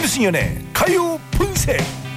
김승연의 가요 본색.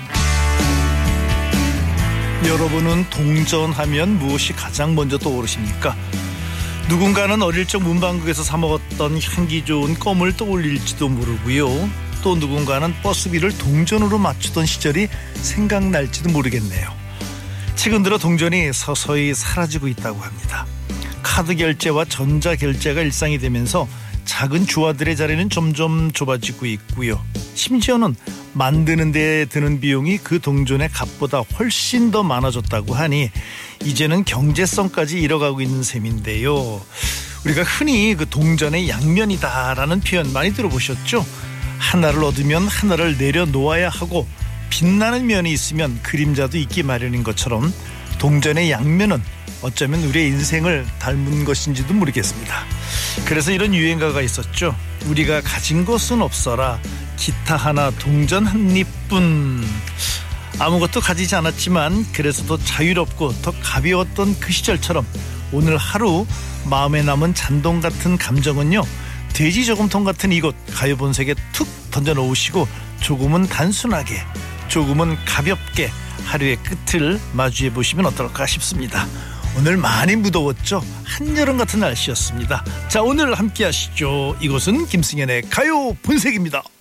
여러분은 동전하면 무엇이 가장 먼저 떠오르십니까? 누군가는 어릴 적 문방구에서 사 먹었던 향기 좋은 껌을 떠올릴지도 모르고요. 또 누군가는 버스비를 동전으로 맞추던 시절이 생각날지도 모르겠네요. 최근 들어 동전이 서서히 사라지고 있다고 합니다. 카드 결제와 전자 결제가 일상이 되면서 작은 주화들의 자리는 점점 좁아지고 있고요. 심지어는 만드는 데 드는 비용이 그 동전의 값보다 훨씬 더 많아졌다고 하니 이제는 경제성까지 잃어가고 있는 셈인데요. 우리가 흔히 그 동전의 양면이다라는 표현 많이 들어보셨죠? 하나를 얻으면 하나를 내려놓아야 하고 빛나는 면이 있으면 그림자도 있기 마련인 것처럼 동전의 양면은 어쩌면 우리의 인생을 닮은 것인지도 모르겠습니다. 그래서 이런 유행가가 있었죠. 우리가 가진 것은 없어라 기타 하나 동전 한 입뿐. 아무것도 가지지 않았지만 그래서 더 자유롭고 더 가벼웠던 그 시절처럼 오늘 하루 마음에 남은 잔동 같은 감정은요, 돼지 저금통 같은 이곳 가요본색에 툭 던져놓으시고 조금은 단순하게 조금은 가볍게 하루의 끝을 마주해 보시면 어떨까 싶습니다. 오늘 많이 무더웠죠? 한여름 같은 날씨였습니다. 자, 오늘 함께 하시죠. 이곳은 김승연의 가요 본색입니다.